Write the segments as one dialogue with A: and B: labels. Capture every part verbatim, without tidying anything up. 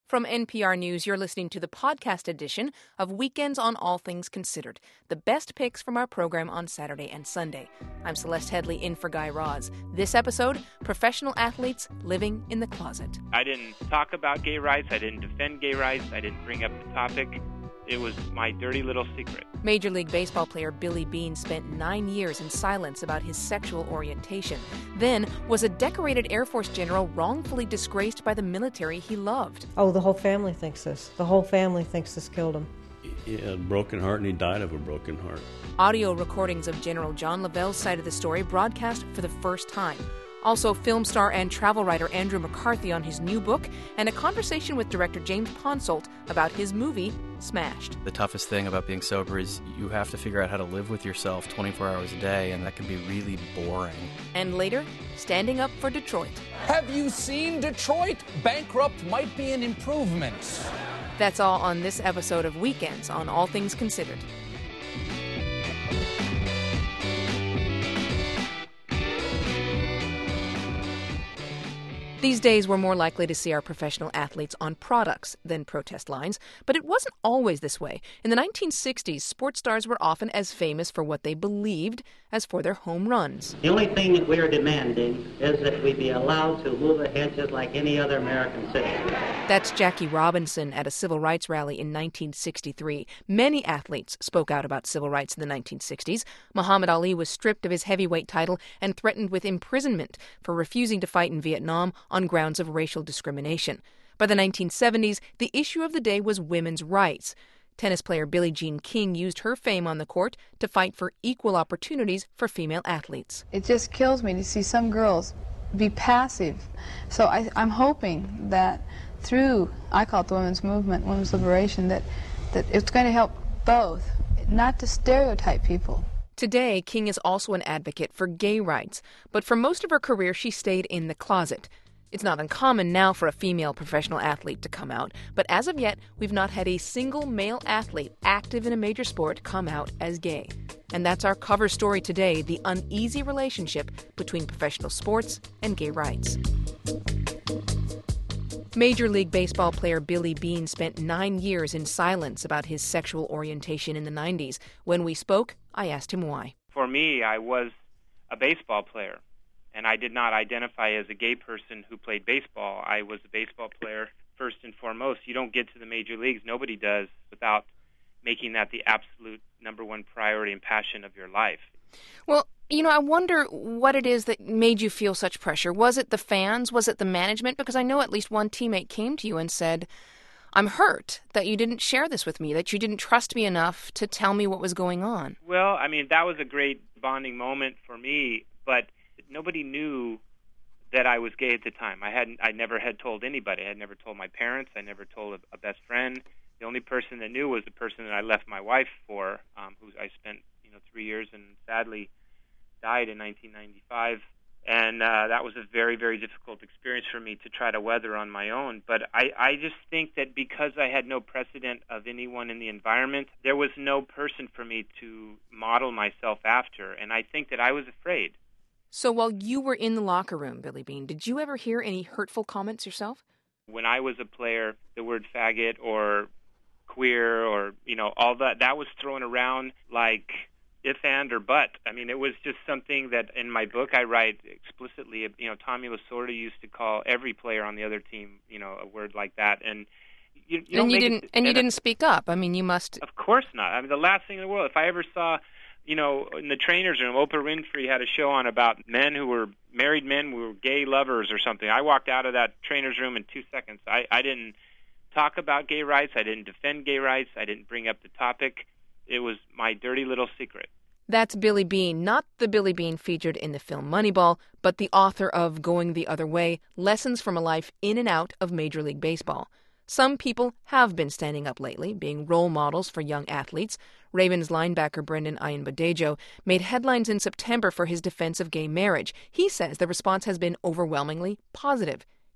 A: From N P R News, you're listening to the podcast edition of Weekends on All Things Considered, the best picks from our program on Saturday and Sunday. I'm Celeste Headley in for Guy Raz. This episode, professional athletes living in the closet.
B: I didn't talk about gay rights. I didn't defend gay rights. I didn't bring up the topic. It was my dirty little secret.
A: Major League Baseball player Billy Beane spent nine years in silence about his sexual orientation. Then was a decorated Air Force general wrongfully disgraced by the military he loved.
C: Oh, the whole family thinks this. The whole family thinks this killed him.
D: He had a broken heart, and he died of a broken heart.
A: Audio recordings of General John Lavelle's side of the story broadcast for the first time. Also, film star and travel writer Andrew McCarthy on his new book, and a conversation with director James Ponsoldt about his movie, Smashed.
E: The toughest thing about being sober is you have to figure out how to live with yourself twenty-four hours a day, and that can be really boring.
A: And later, standing up for Detroit.
F: Have you seen Detroit? Bankrupt might be an improvement.
A: That's all on this episode of Weekends on All Things Considered. These days, we're more likely to see our professional athletes on products than protest lines, but it wasn't always this way. In the nineteen sixties, sports stars were often as famous for what they believed as for their home runs.
G: The only thing that we're demanding is that we be allowed to move ahead just like any other American citizen.
A: That's Jackie Robinson at a civil rights rally in nineteen sixty-three. Many athletes spoke out about civil rights in the nineteen sixties. Muhammad Ali was stripped of his heavyweight title and threatened with imprisonment for refusing to fight in Vietnam on grounds of racial discrimination. By the nineteen seventies, the issue of the day was women's rights. Tennis player Billie Jean King used her fame on the court to fight for equal opportunities for female athletes.
H: It just kills me to see some girls be passive. So I, I'm hoping that through, I call it the women's movement, women's liberation, that, that it's going to help both, not to stereotype people.
A: Today, King is also an advocate for gay rights, but for most of her career, she stayed in the closet. It's not uncommon now for a female professional athlete to come out, but as of yet, we've not had a single male athlete active in a major sport come out as gay. And that's our cover story today, the uneasy relationship between professional sports and gay rights. Major League Baseball player Billy Beane spent nine years in silence about his sexual orientation in the nineties. When we spoke, I asked him why.
B: For me, I was a baseball player, and I did not identify as a gay person who played baseball. I was a baseball player first and foremost. You don't get to the major leagues, nobody does, without making that the absolute number one priority and passion of your life.
A: Well, you know, I wonder what it is that made you feel such pressure. Was it the fans? Was it the management? Because I know at least one teammate came to you and said, I'm hurt that you didn't share this with me, that you didn't trust me enough to tell me what was going on.
B: Well, I mean, that was a great bonding moment for me, but nobody knew that I was gay at the time. I hadn't. I never had told anybody. I had never told my parents. I never told a, a best friend. The only person that knew was the person that I left my wife for, um, who I spent, you know, three years and sadly died in nineteen ninety-five. And uh, that was a very, very difficult experience for me to try to weather on my own. But I, I just think that because I had no precedent of anyone in the environment, there was no person for me to model myself after. And I think that I was afraid.
A: So while you were in the locker room, Billy Beane, did you ever hear any hurtful comments yourself?
B: When I was a player, the word faggot or queer or, you know, all that, that was thrown around like if, and, or but. I mean, it was just something that in my book I write explicitly. You know, Tommy Lasorda used to call every player on the other team, you know, a word like that. And you, you
A: and you
B: make
A: didn't,
B: it,
A: and you
B: and
A: didn't speak up. I mean, you must.
B: Of course not. I mean, the last thing in the world. If I ever saw, you know, in the trainer's room, Oprah Winfrey had a show on about men who were married men who were gay lovers or something. I walked out of that trainer's room in two seconds. I, I didn't talk about gay rights. I didn't defend gay rights. I didn't bring up the topic. It was my dirty little secret.
A: That's Billy Beane, not the Billy Beane featured in the film Moneyball, but the author of Going the Other Way, Lessons from a Life in and Out of Major League Baseball. Some people have been standing up lately, being role models for young athletes. Ravens linebacker Brendan Ayanbadejo made headlines in September for his defense of gay marriage. He says the response has been overwhelmingly positive.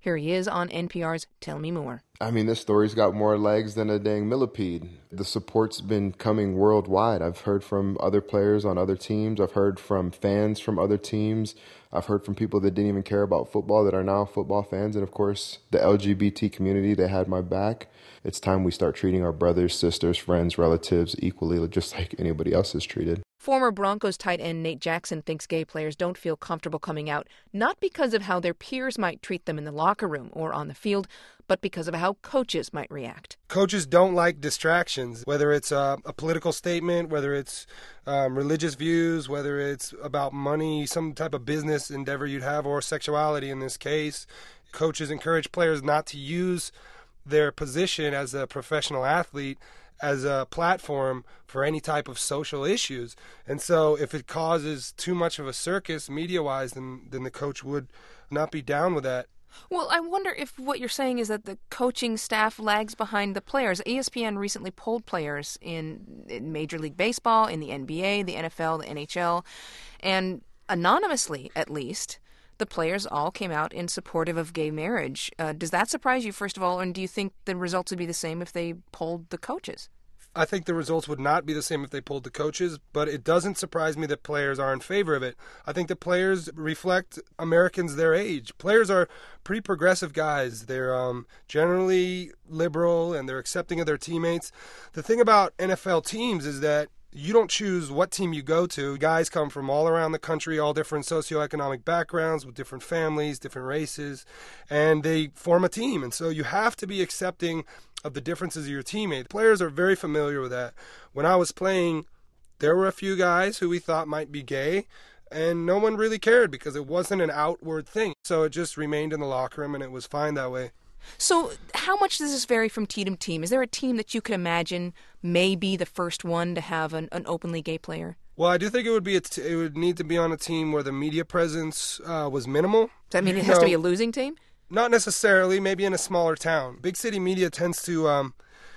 A: Here he is on N P R's Tell Me More.
I: I mean, this story's got more legs than a dang millipede. The support's been coming worldwide. I've heard from other players on other teams. I've heard from fans from other teams. I've heard from people that didn't even care about football that are now football fans. And, of course, the L G B T community, they had my back. It's time we start treating our brothers, sisters, friends, relatives equally, just like anybody else is treated.
A: Former Broncos tight end Nate Jackson thinks gay players don't feel comfortable coming out, not because of how their peers might treat them in the locker room or on the field, but because of how coaches might react.
J: Coaches don't like distractions, whether it's a, a political statement, whether it's um, religious views, whether it's about money, some type of business endeavor you'd have, or sexuality in this case. Coaches encourage players not to use their position as a professional athlete as a platform for any type of social issues. And so if it causes too much of a circus media-wise, then, then the coach would not be down with that.
A: Well, I wonder if what you're saying is that the coaching staff lags behind the players. E S P N recently polled players in, in Major League Baseball, in the N B A, the N F L, the N H L, and anonymously, at least, the players all came out in supportive of gay marriage. Uh, does that surprise you, first of all, and do you think the results would be the same if they polled the coaches?
J: I think the results would not be the same if they polled the coaches, but it doesn't surprise me that players are in favor of it. I think the players reflect Americans their age. Players are pretty progressive guys. They're um, generally liberal, and they're accepting of their teammates. The thing about N F L teams is that you don't choose what team you go to. Guys come from all around the country, all different socioeconomic backgrounds, with different families, different races, and they form a team. And so you have to be accepting of the differences of your teammates. Players are very familiar with that. When I was playing, there were a few guys who we thought might be gay, and no one really cared because it wasn't an outward thing. So it just remained in the locker room, and it was fine that way.
A: So how much does this vary from team to team? Is there a team that you could imagine may be the first one to have an, an openly gay player?
J: Well, I do think it would be a t- it would need to be on a team where the media presence uh, was minimal.
A: Does that mean
J: you
A: it has
J: know,
A: to be a losing team?
J: Not necessarily. Maybe in a smaller town. Big city media tends to um,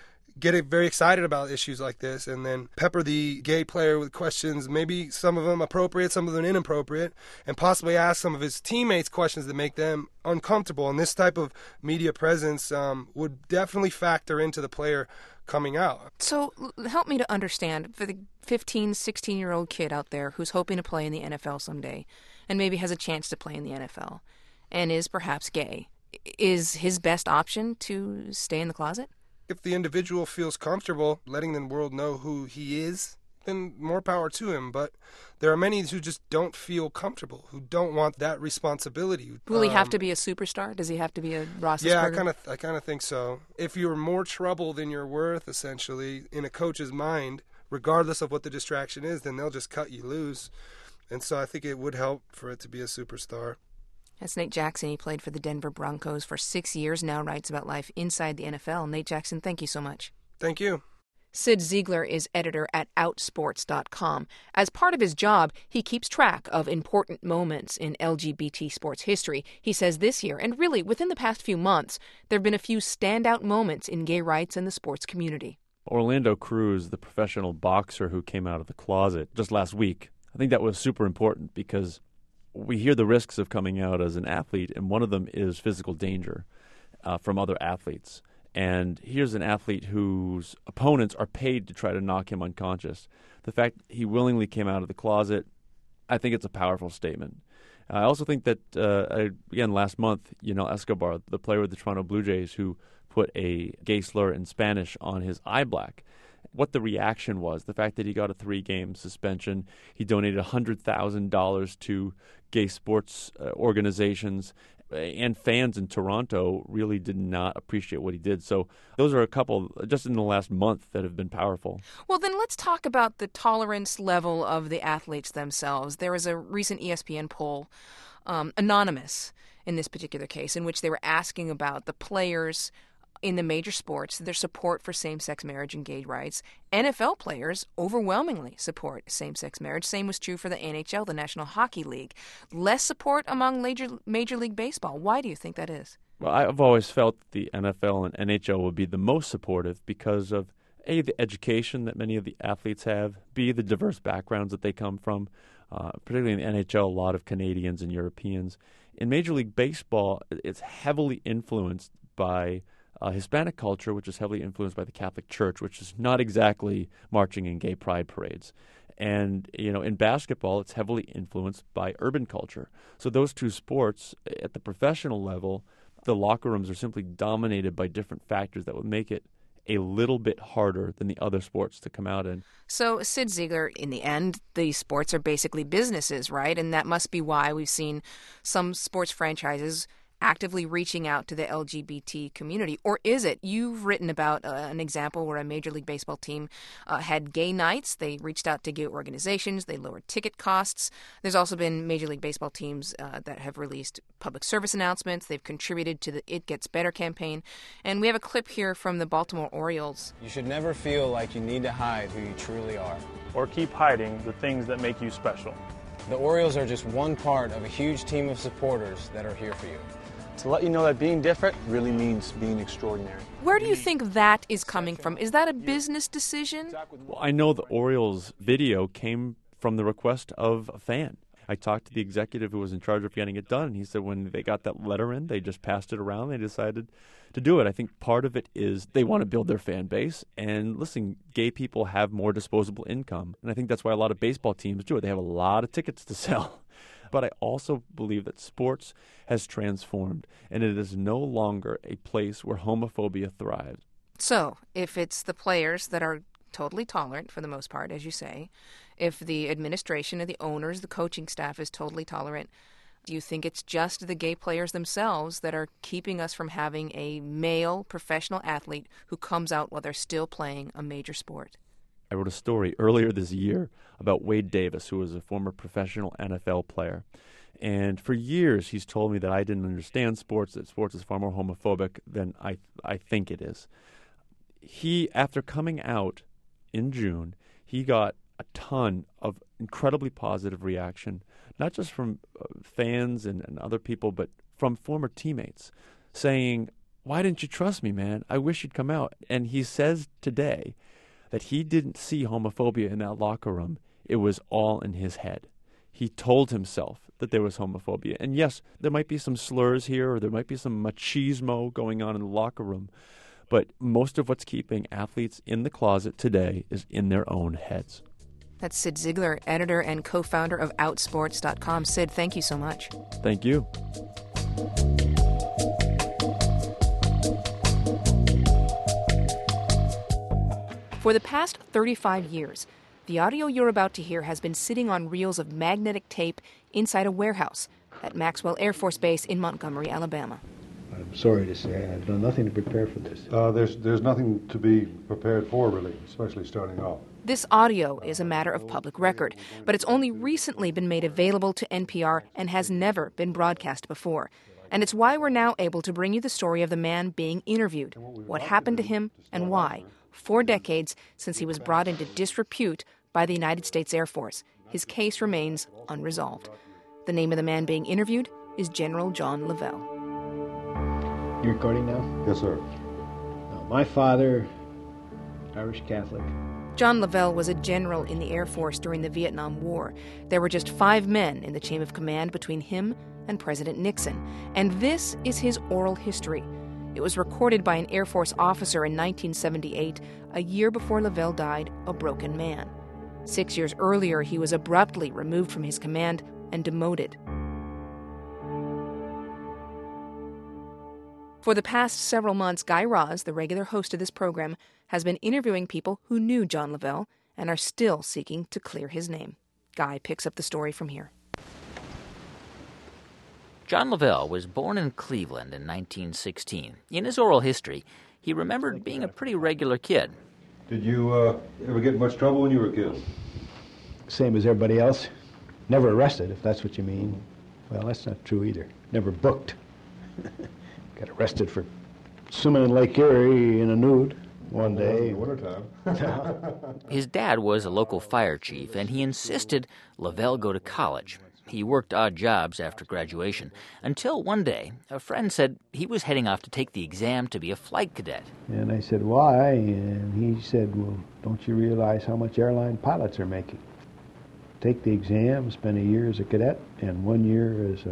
J: get very excited about issues like this and then pepper the gay player with questions, maybe some of them appropriate, some of them inappropriate, and possibly ask some of his teammates questions that make them uncomfortable. And this type of media presence um, would definitely factor into the player coming out.
A: So help me to understand, for the fifteen, sixteen-year-old kid out there who's hoping to play in the N F L someday and maybe has a chance to play in the N F L and is perhaps gay, is his best option to stay in the closet?
J: If the individual feels comfortable letting the world know who he is, then more power to him. But there are many who just don't feel comfortable, who don't want that responsibility.
A: Will he
J: um,
A: have to be a superstar? Does he have to be a Roethlisberger?
J: Yeah, I kind of, I kind of think so. If you're more trouble than you're worth, essentially, in a coach's mind, regardless of what the distraction is, then they'll just cut you loose. And so I think it would help for it to be a superstar.
A: That's Nate Jackson. He played for the Denver Broncos for six years now, writes about life inside the N F L. Nate Jackson, thank you so much.
J: Thank you.
A: Sid Ziegler is editor at outsports dot com. As part of his job, he keeps track of important moments in L G B T sports history. He says this year, and really within the past few months, there have been a few standout moments in gay rights and the sports community.
K: Orlando Cruz, the professional boxer who came out of the closet just last week, I think that was super important because we hear the risks of coming out as an athlete, and one of them is physical danger uh, from other athletes. And here's an athlete whose opponents are paid to try to knock him unconscious. The fact he willingly came out of the closet, I think it's a powerful statement. I also think that, uh, again, last month, Yunel Escobar, the player with the Toronto Blue Jays, who put a gay slur in Spanish on his eye black, what the reaction was, the fact that he got a three-game suspension, he donated one hundred thousand dollars to gay sports uh, organizations, and fans in Toronto really did not appreciate what he did. So those are a couple, just in the last month, that have been powerful.
A: Well, then let's talk about the tolerance level of the athletes themselves. There was a recent E S P N poll, um, anonymous in this particular case, in which they were asking about the players in the major sports, their support for same-sex marriage and gay rights. N F L players overwhelmingly support same-sex marriage. Same was true for the N H L, the National Hockey League. Less support among major, major League Baseball. Why do you think that is?
K: Well, I've always felt the N F L and N H L would be the most supportive because of, A, the education that many of the athletes have, B, the diverse backgrounds that they come from, uh, particularly in the N H L, a lot of Canadians and Europeans, In Major League Baseball, it's heavily influenced by uh, Hispanic culture, which is heavily influenced by the Catholic Church, which is not exactly marching in gay pride parades. And, you know, in basketball, it's heavily influenced by urban culture. So those two sports, at the professional level, the locker rooms are simply dominated by different factors that would make it a little bit harder than the other sports to come out in.
A: So, Sid Ziegler, in the end, the sports are basically businesses, right? And that must be why we've seen some sports franchises actively reaching out to the L G B T community. Or is it? You've written about uh, an example where a Major League Baseball team uh, had gay nights. They reached out to gay organizations. They lowered ticket costs. There's also been Major League Baseball teams uh, that have released public service announcements. They've contributed to the It Gets Better campaign. And we have a clip here from the Baltimore Orioles.
L: You should never feel like you need to hide who you truly are.
M: Or keep hiding the things that make you special.
L: The Orioles are just one part of a huge team of supporters that are here for you.
M: To let you know that being different really means being extraordinary.
A: Where do you think that is coming from? Is that a business decision?
K: Well, I know the Orioles video came from the request of a fan. I talked to the executive who was in charge of getting it done, and he said when they got that letter in, they just passed it around. They decided to do it. I think part of it is they want to build their fan base. And listen, gay people have more disposable income. And I think that's why a lot of baseball teams do it. They have a lot of tickets to sell. But I also believe that sports has transformed, and it is no longer a place where homophobia thrives.
A: So, if it's the players that are totally tolerant, for the most part, as you say, if the administration and the owners, the coaching staff is totally tolerant, do you think it's just the gay players themselves that are keeping us from having a male professional athlete who comes out while they're still playing a major sport?
K: I wrote a story earlier this year about Wade Davis, who was a former professional N F L player. And for years, he's told me that I didn't understand sports, that sports is far more homophobic than I I think it is. He, after coming out in June, he got a ton of incredibly positive reaction, not just from uh, fans and, and other people, but from former teammates saying, "Why didn't you trust me, man? I wish you'd come out." And he says today that he didn't see homophobia in that locker room. It was all in his head. He told himself that there was homophobia. And yes, there might be some slurs here, or there might be some machismo going on in the locker room, but most of what's keeping athletes in the closet today is in their own heads.
A: That's Sid Ziegler, editor and co-founder of Outsports dot com. Sid, thank you so much.
K: Thank you.
A: For the past thirty-five years, the audio you're about to hear has been sitting on reels of magnetic tape inside a warehouse at Maxwell Air Force Base in Montgomery, Alabama.
N: I'm sorry to say I've done nothing to prepare for this.
O: Uh, there's, there's nothing to be prepared for, really, especially starting off.
A: This audio is a matter of public record, but it's only recently been made available to N P R and has never been broadcast before. And it's why we're now able to bring you the story of the man being interviewed, what happened to him, and why. Four decades since he was brought into disrepute by the United States Air Force, his case remains unresolved. The name of the man being interviewed is General John Lavelle.
N: You recording now?
O: Yes, sir.
N: Now, my father, Irish Catholic.
A: John Lavelle was a general in the Air Force during the Vietnam War. There were just five men in the chain of command between him and President Nixon. And this is his oral history. It was recorded by an Air Force officer in nineteen seventy-eight, a year before Lavelle died a broken man. Six years earlier, he was abruptly removed from his command and demoted. For the past several months, Guy Raz, the regular host of this program, has been interviewing people who knew John Lavelle and are still seeking to clear his name. Guy picks up the story from here.
P: John Lavelle was born in Cleveland in nineteen sixteen. In his oral history, he remembered being a pretty regular kid.
O: Did you uh, ever get in much trouble when you were a kid?
N: Same as everybody else. Never arrested, if that's what you mean. Well, that's not true either. Never booked. Got arrested for swimming in Lake Erie in a nude one day.
O: In the wintertime.
P: His dad was a local fire chief, and he insisted Lavelle go to college. He worked odd jobs after graduation, until one day a friend said he was heading off to take the exam to be a flight cadet.
N: And I said, why? And he said, well, don't you realize how much airline pilots are making? Take the exam, spend a year as a cadet, and one year as a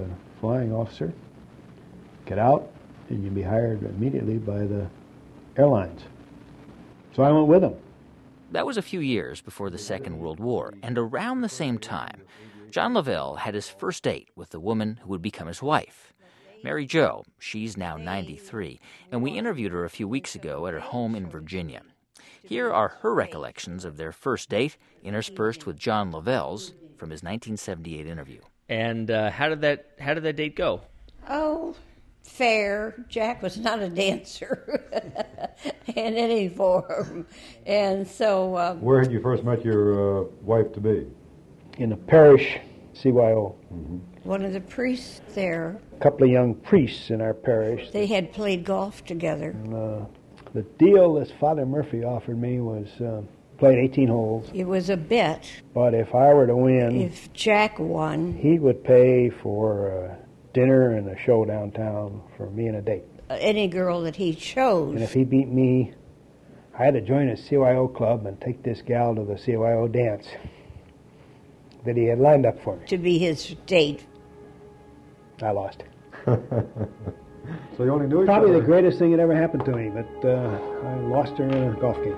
N: flying officer, get out, and you'd be hired immediately by the airlines. So I went with him.
P: That was a few years before the Second World War, and around the same time, John Lavelle had his first date with the woman who would become his wife, Mary Jo. She's now ninety-three, and we interviewed her a few weeks ago at her home in Virginia. Here are her recollections of their first date, interspersed with John Lavelle's from his nineteen seventy-eight interview.
Q: And uh, how did that how did that date go?
R: Oh, fair. Jack was not a dancer in any form, and so. Um,
O: Where had you first met your uh, wife to be?
N: In the parish, C Y O.
O: Mm-hmm.
R: One of the priests there.
N: A couple of young priests in our parish.
R: They had played golf together.
N: And, uh, the deal that Father Murphy offered me was uh, played eighteen holes.
R: It was a bet.
N: But if I were to win,
R: if Jack won,
N: he would pay for uh, dinner and a show downtown for me and a date.
R: Uh, any girl that he chose.
N: And if he beat me, I had to join a C Y O club and take this gal to the C Y O dance that he had lined up for me.
R: To be his date.
N: I lost.
O: So you only knew each
N: Probably
O: other.
N: the greatest thing that ever happened to me, but uh, I lost her in a golf game.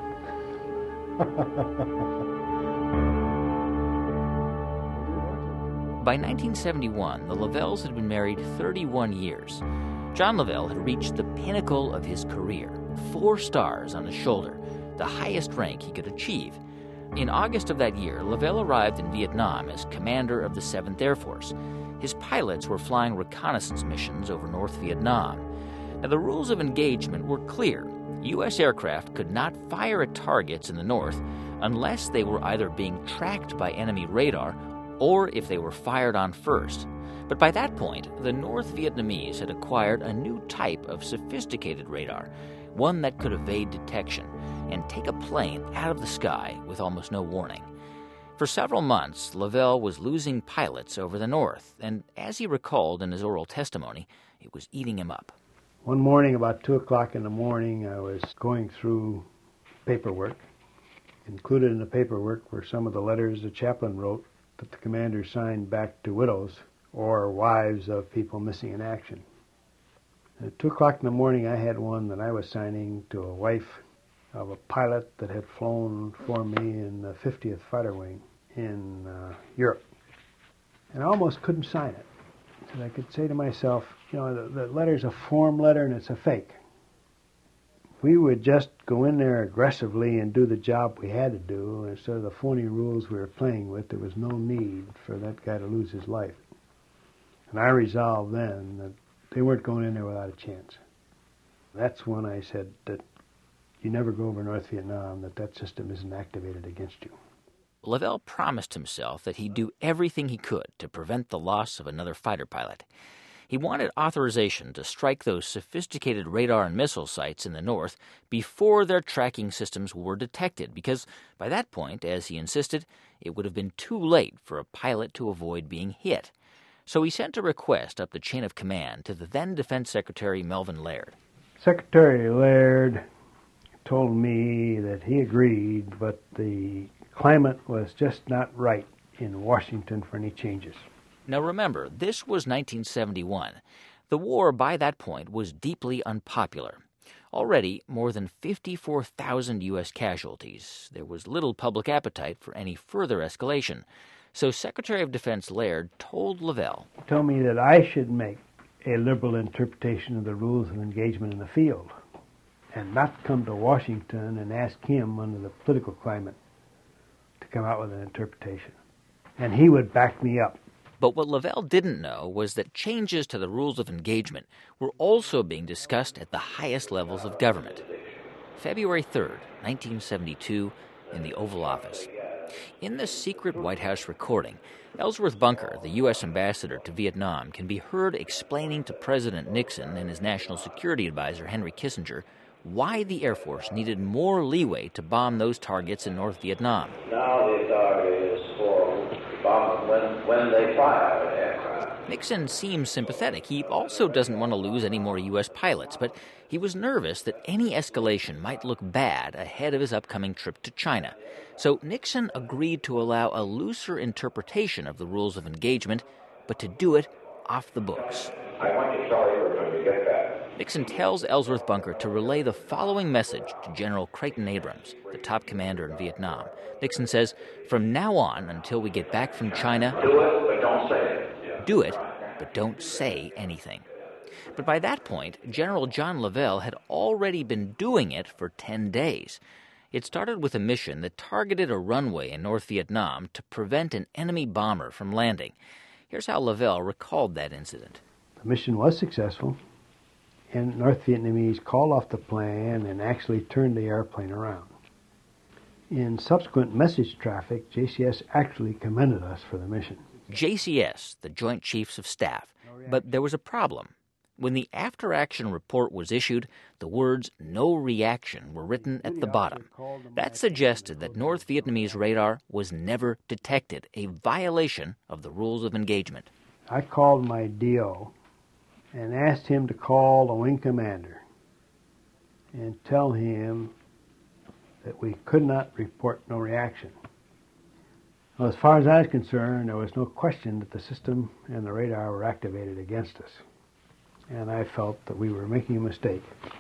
P: By nineteen seventy-one, the Lavelles had been married thirty-one years. John Lavelle had reached the pinnacle of his career, four stars on his shoulder, the highest rank he could achieve. In August of that year, Lavelle arrived in Vietnam as commander of the seventh Air Force. His pilots were flying reconnaissance missions over North Vietnam. Now, the rules of engagement were clear. U S aircraft could not fire at targets in the north unless they were either being tracked by enemy radar or if they were fired on first. But by that point, the North Vietnamese had acquired a new type of sophisticated radar, one that could evade detection and take a plane out of the sky with almost no warning. For several months, Lavelle was losing pilots over the north, and as he recalled in his oral testimony, it was eating him up.
N: One morning, about two o'clock in the morning, I was going through paperwork. Included in the paperwork were some of the letters the chaplain wrote that the commander signed back to widows or wives of people missing in action. At two o'clock in the morning, I had one that I was signing to a wife of a pilot that had flown for me in the fiftieth Fighter Wing in uh, Europe. And I almost couldn't sign it. And I could say to myself, you know, the, the letter's a form letter and it's a fake. If we would just go in there aggressively and do the job we had to do, instead of the phony rules we were playing with, there was no need for that guy to lose his life. And I resolved then that they weren't going in there without a chance. That's when I said that you never go over North Vietnam, that that system isn't activated against you.
P: Lavelle promised himself that he'd do everything he could to prevent the loss of another fighter pilot. He wanted authorization to strike those sophisticated radar and missile sites in the north before their tracking systems were detected, because by that point, as he insisted, it would have been too late for a pilot to avoid being hit. So he sent a request up the chain of command to the then Defense Secretary Melvin Laird.
N: Secretary Laird told me that he agreed, but the climate was just not right in Washington for any changes.
P: Now remember, this was nineteen seventy-one. The war by that point was deeply unpopular. Already more than fifty-four thousand U S casualties. There was little public appetite for any further escalation. So Secretary of Defense Laird told Lavelle,
N: told me that I should make a liberal interpretation of the rules of engagement in the field and not come to Washington and ask him under the political climate to come out with an interpretation. And he would back me up.
P: But what Lavelle didn't know was that changes to the rules of engagement were also being discussed at the highest levels of government. February third, nineteen seventy-two, in the Oval Office. In the secret White House recording, Ellsworth Bunker, the U S ambassador to Vietnam, can be heard explaining to President Nixon and his national security advisor, Henry Kissinger, why the Air Force needed more leeway to bomb those targets in North Vietnam.
S: Now the authority is for bomb when, when they fire an aircraft.
P: Nixon seems sympathetic. He also doesn't want to lose any more U S pilots, but he was nervous that any escalation might look bad ahead of his upcoming trip to China. So Nixon agreed to allow a looser interpretation of the rules of engagement, but to do it off the books.
S: I want to tell you we're going to get that.
P: Nixon tells Ellsworth Bunker to relay the following message to General Creighton Abrams, the top commander in Vietnam. Nixon says, from now on until we get back from China,
S: do it, but don't say it.
P: Do it, but don't say anything. But by that point, General John Lavelle had already been doing it for ten days. It started with a mission that targeted a runway in North Vietnam to prevent an enemy bomber from landing. Here's how Lavelle recalled that incident.
N: The mission was successful, and North Vietnamese called off the plan and actually turned the airplane around. In subsequent message traffic, J C S actually commended us for the mission.
P: J C S, the Joint Chiefs of Staff. But there was a problem. When the after-action report was issued, the words "no reaction" were written at the bottom. That suggested that North Vietnamese radar was never detected, a violation of the rules of engagement.
N: I called my D O and asked him to call the wing commander and tell him that we could not report no reaction. Well, as far as I was concerned, there was no question that the system and the radar were activated against us. And I felt that we were making a mistake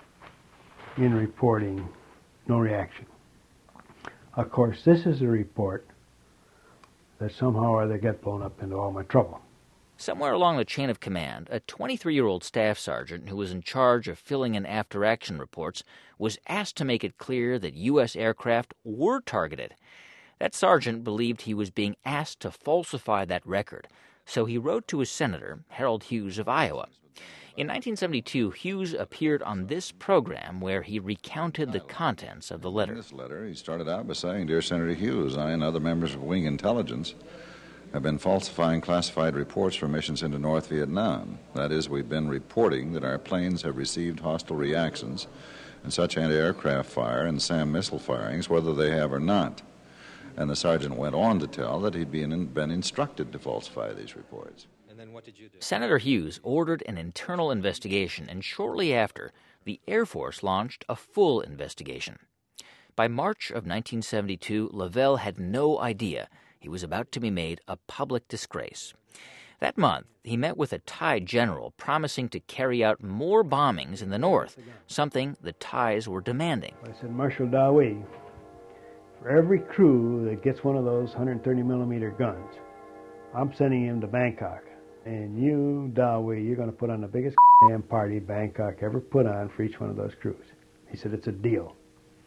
N: in reporting no reaction. Of course, this is a report that somehow or other got blown up into all my trouble.
P: Somewhere along the chain of command, a twenty-three-year-old staff sergeant who was in charge of filling in after-action reports was asked to make it clear that U S aircraft were targeted. That sergeant believed he was being asked to falsify that record, so he wrote to his senator, Harold Hughes of Iowa. In nineteen seventy-two, Hughes appeared on this program where he recounted the contents of the letter.
T: In this letter, he started out by saying, "Dear Senator Hughes, I and other members of Wing Intelligence have been falsifying classified reports for missions into North Vietnam. That is, we've been reporting that our planes have received hostile reactions and such anti-aircraft fire and SAM missile firings, whether they have or not." And the sergeant went on to tell that he'd been, been instructed to falsify these reports.
P: And then what did you do? Senator Hughes ordered an internal investigation, and shortly after, the Air Force launched a full investigation. By March of nineteen seventy-two, Lavelle had no idea he was about to be made a public disgrace. That month, he met with a Thai general promising to carry out more bombings in the north, something the Thais were demanding.
N: I said, Marshal Dawi, for every crew that gets one of those one thirty millimeter guns, I'm sending him to Bangkok. And you, Dawi, you're going to put on the biggest damn party Bangkok ever put on for each one of those crews. He said, it's a deal.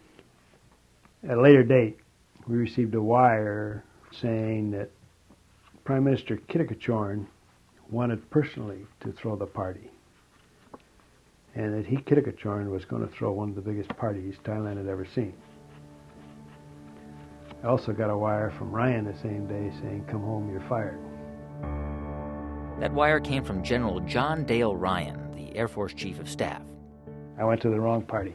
N: At a later date, we received a wire saying that Prime Minister Kittakachoran wanted personally to throw the party, and that he, Kittakachoran, was going to throw one of the biggest parties Thailand had ever seen. I also got a wire from Ryan the same day saying, come home, you're fired.
P: That wire came from General John Dale Ryan, the Air Force Chief of Staff.
N: I went to the wrong party.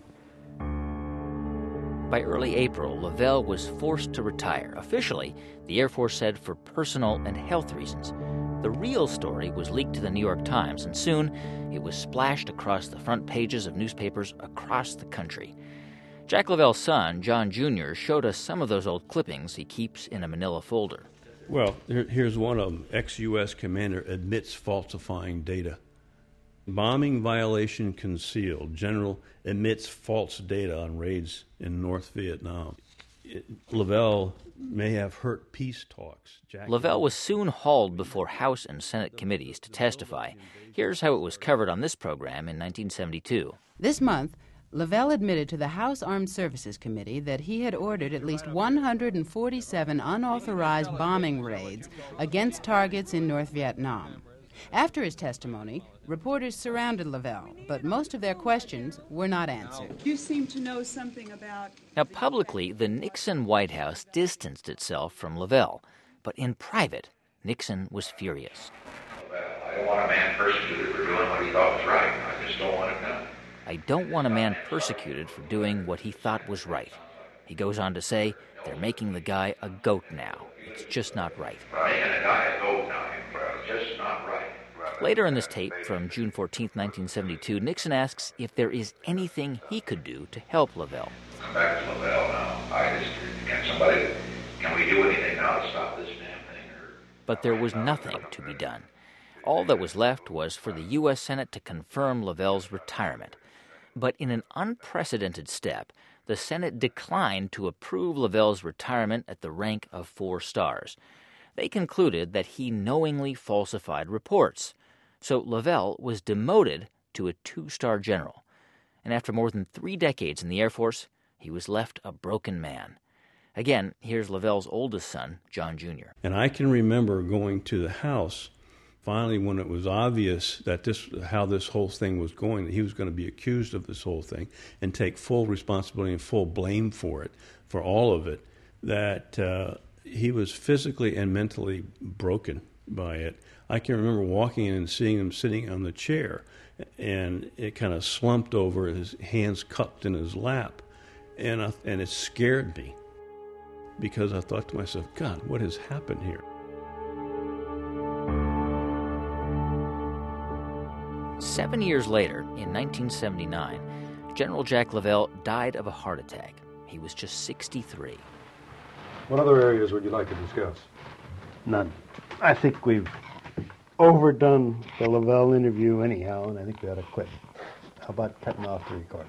P: By early April, Lavelle was forced to retire. Officially, the Air Force said for personal and health reasons. The real story was leaked to the New York Times, and soon it was splashed across the front pages of newspapers across the country. Jack Lavelle's son, John Junior, showed us some of those old clippings he keeps in a manila folder.
D: Well, here, here's one of them. Ex-U S commander admits falsifying data. Bombing violation concealed. General admits false data on raids in North Vietnam. It, Lavelle may have hurt peace talks. Jack
P: Lavelle was soon hauled before House and Senate committees to testify. Here's how it was covered on this program in nineteen seventy-two.
U: This month, Lavelle admitted to the House Armed Services Committee that he had ordered at least one hundred forty-seven unauthorized bombing raids against targets in North Vietnam. After his testimony, reporters surrounded Lavelle, but most of their questions were not answered.
V: You seem to know something about...
P: Now, publicly, the Nixon White House distanced itself from Lavelle, but in private, Nixon was furious.
S: I don't want a man persecuted for doing what he thought was right. I just don't want it done.
P: I don't want a man persecuted for doing what he thought was right. He goes on to say, they're making the guy a goat now. It's just not right.
S: Making a guy a goat now, it's just not right.
P: Later in this tape, from June fourteenth, nineteen seventy-two, Nixon asks if there is anything he could do to help Lavelle.
S: Come back to Lavelle now. I just, can somebody, can we do anything now to stop this damn thing? Or...
P: But there was nothing to be done. All that was left was for the U S Senate to confirm Lavelle's retirement. But in an unprecedented step, the Senate declined to approve Lavelle's retirement at the rank of four stars. They concluded that he knowingly falsified reports. So Lavelle was demoted to a two-star general. And after more than three decades in the Air Force, he was left a broken man. Again, here's Lavelle's oldest son, John Junior
D: And I can remember going to the House, finally when it was obvious that this, how this whole thing was going, that he was going to be accused of this whole thing and take full responsibility and full blame for it, for all of it, that uh, he was physically and mentally broken by it. I can remember walking in and seeing him sitting on the chair, and it kind of slumped over, his hands cupped in his lap, and I, and it scared me because I thought to myself, God, what has happened here?
P: Seven years later, in nineteen seventy-nine, General Jack Lavelle died of a heart attack. He was just sixty-three.
O: What other areas would you like to discuss?
N: None. I think we've overdone the Lavelle interview anyhow, and I think we ought to quit. How about cutting off the recording?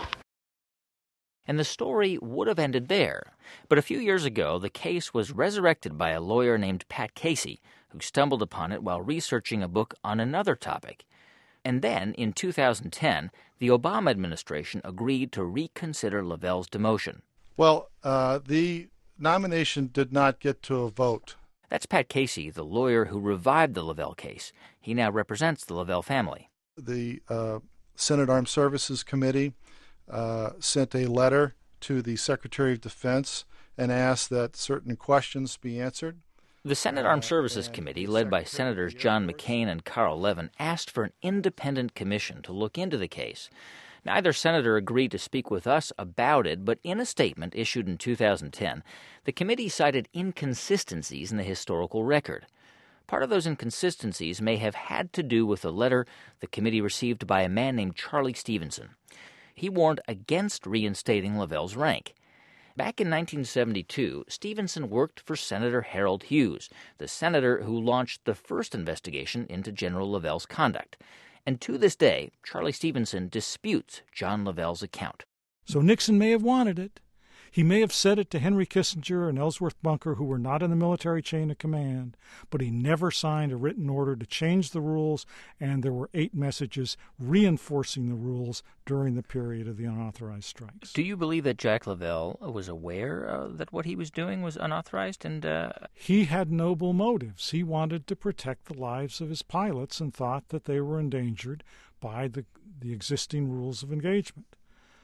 P: And the story would have ended there. But a few years ago, the case was resurrected by a lawyer named Pat Casey, who stumbled upon it while researching a book on another topic. And then, in two thousand ten, the Obama administration agreed to reconsider Lavelle's demotion.
C: Well, uh, the nomination did not get to a vote.
P: That's Pat Casey, the lawyer who revived the Lavelle case. He now represents the Lavelle family.
C: The uh, Senate Armed Services Committee uh, sent a letter to the Secretary of Defense and asked that certain questions be answered.
P: The Senate Armed Services Committee, led by Senators John McCain and Carl Levin, asked for an independent commission to look into the case. Neither senator agreed to speak with us about it, but in a statement issued in two thousand ten, the committee cited inconsistencies in the historical record. Part of those inconsistencies may have had to do with a letter the committee received by a man named Charlie Stevenson. He warned against reinstating Lavelle's rank. Back in nineteen seventy-two, Stevenson worked for Senator Harold Hughes, the senator who launched the first investigation into General Lavelle's conduct. And to this day, Charlie Stevenson disputes John Lavelle's account.
E: So Nixon may have wanted it. He may have said it to Henry Kissinger and Ellsworth Bunker, who were not in the military chain of command, but he never signed a written order to change the rules, and there were eight messages reinforcing the rules during the period of the unauthorized strikes.
P: Do you believe that Jack Lavelle was aware uh, that what he was doing was unauthorized? And uh...
E: He had noble motives. He wanted to protect the lives of his pilots and thought that they were endangered by the, the existing rules of engagement.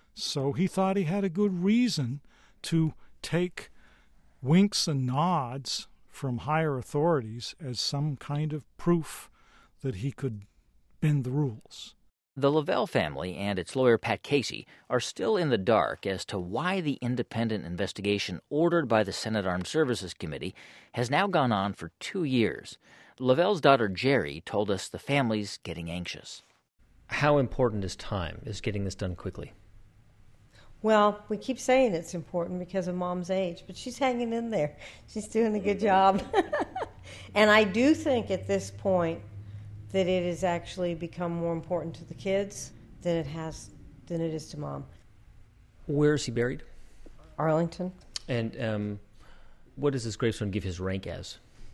E: So he thought he had a good reason to take winks and nods from higher authorities as some kind of proof that he could bend the rules.
P: The Lavelle family and its lawyer Pat Casey are still in the dark as to why the independent investigation ordered by the Senate Armed Services Committee has now gone on for two years. Lavelle's daughter Jerry told us the family's getting anxious.
Q: How important is time? Is getting this done quickly?
R: Well, we keep saying it's important because of Mom's age, but she's hanging in there. She's doing a good job. And I do think at this point that it has actually become more important to the kids than it has than it is to Mom.
Q: Where is he buried?
R: Arlington.
Q: And um, what does his gravestone give his rank as?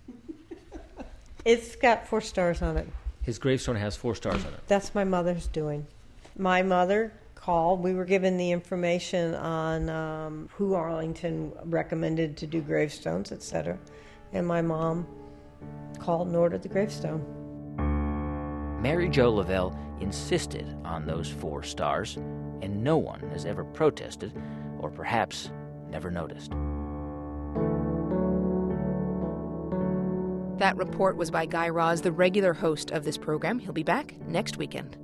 R: It's got four stars on it.
Q: His gravestone has four stars on it.
R: That's my mother's doing. My mother called. We were given the information on um, who Arlington recommended to do gravestones, et cetera. And my mom called and ordered the gravestone.
P: Mary Jo Lavelle insisted on those four stars, and no one has ever protested, or perhaps never noticed.
A: That report was by Guy Raz, the regular host of this program. He'll be back next weekend.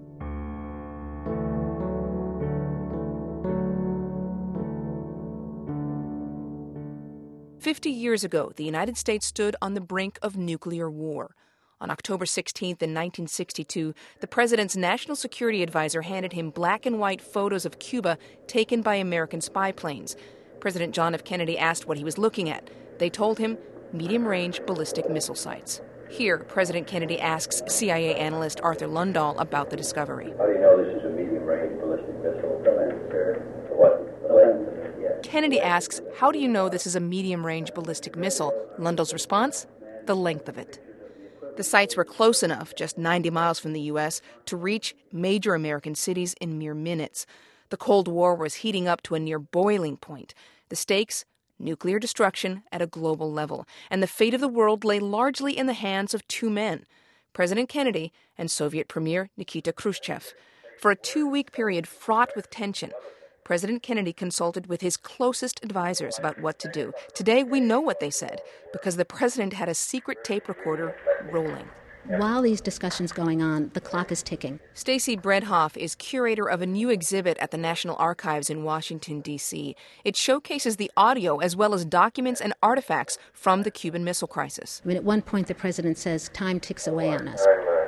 A: Fifty years ago, the United States stood on the brink of nuclear war. On October sixteenth in nineteen sixty-two, the president's national security advisor handed him black and white photos of Cuba taken by American spy planes. President John F. Kennedy asked what he was looking at. They told him medium-range ballistic missile sites. Here, President Kennedy asks C I A analyst Arthur Lundahl about the discovery.
S: How do you know this is a medium-range ballistic missile? The length, what? The length of it, yes.
A: Kennedy asks, how do you know this is a medium-range ballistic missile? Lundahl's response? The length of it. The sites were close enough, just ninety miles from the U S, to reach major American cities in mere minutes. The Cold War was heating up to a near boiling point. The stakes? Nuclear destruction at a global level. And the fate of the world lay largely in the hands of two men, President Kennedy and Soviet Premier Nikita Khrushchev. For a two-week period fraught with tension, President Kennedy consulted with his closest advisors about what to do. Today, we know what they said, because the president had a secret tape recorder rolling.
F: While these discussions going on, the clock is ticking.
A: Stacy Bredhoff is curator of a new exhibit at the National Archives in Washington, D C It showcases the audio as well as documents and artifacts from the Cuban Missile Crisis.
F: I mean, at one point, the president says, time ticks away on us.